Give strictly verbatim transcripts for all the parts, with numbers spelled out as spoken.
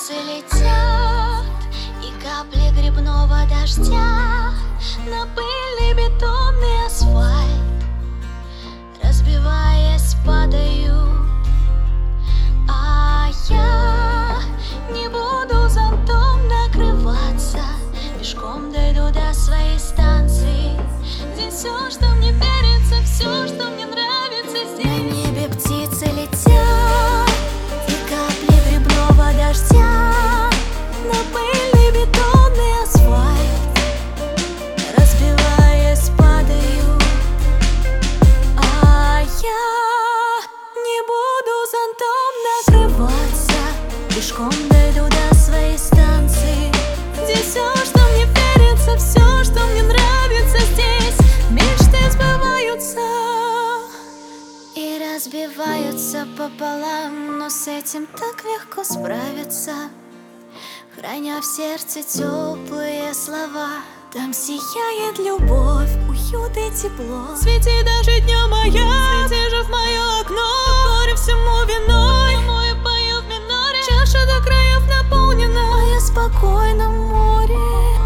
птицы летят, и капли грибного дождя на пыльный бетонный асфальт, разбиваясь, падают. А я не буду зонтом накрываться, пешком дойду до своей станции. Здесь все, что мне верится, все, что мне нравится здесь. На небе птицы летят, и капли грибного дождя на пыльный бетонный асфальт, разбиваясь, падают. А я не буду зонтом накрываться, пешком дойду до своей станции. Здесь все, что мне верится, все, что мне нравится здесь. Мечты сбываются и разбиваются пополам, но с этим так легко справиться, храня в сердце теплые слова. Там сияет любовь, уют и тепло. Свети даже днем моя, свети же в мое окно. Море всему виной, мое пою в миноре. Чаша до краев наполнена, а я в спокойном море.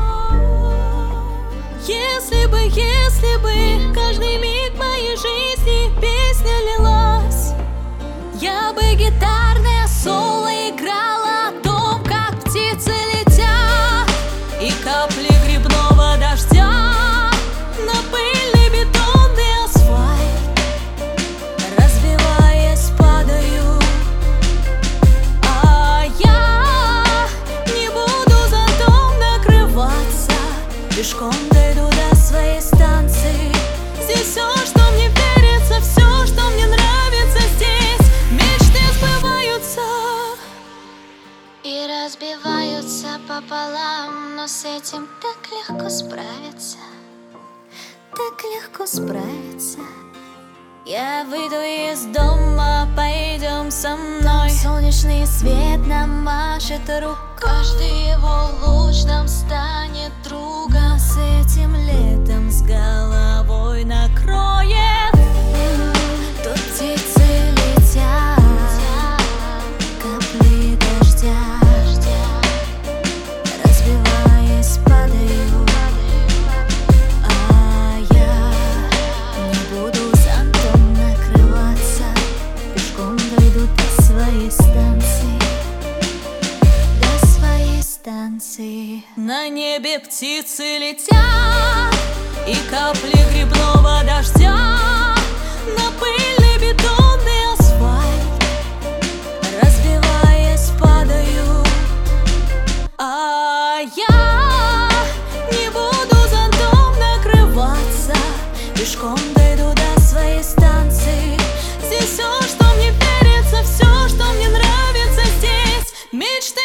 Если бы, если бы каждый миг моей жизни песня лилась, я бы гитарное соло играла о том, как птицы летят, и капли грибного дождя на пыльный бетонный асфальт, разбиваясь, падают. А я не буду зонтом накрываться, пешком дойду до своей станции. Здесь все, что мне верится, все, что мне нравится здесь. Мечты сбываются и разбиваются пополам, но с этим так легко справиться, так легко справиться. Я выйду из дома, пойдем со мной. Солнечный свет нам машет рукой, каждый его луч нам станет другом. С этим летом с головой накроет. Тут птицы летят, капли дождя, разбиваясь, падают. А я не буду зонтом накрываться, пешком дойду до своей станции, до своей станции. На небе птицы летят, и капли грибного дождя на пыльный бетонный асфальт, разбиваясь, падают. А я не буду зонтом накрываться, пешком дойду до своей станции. Здесь все, что мне верится, все, что мне нравится здесь. Мечты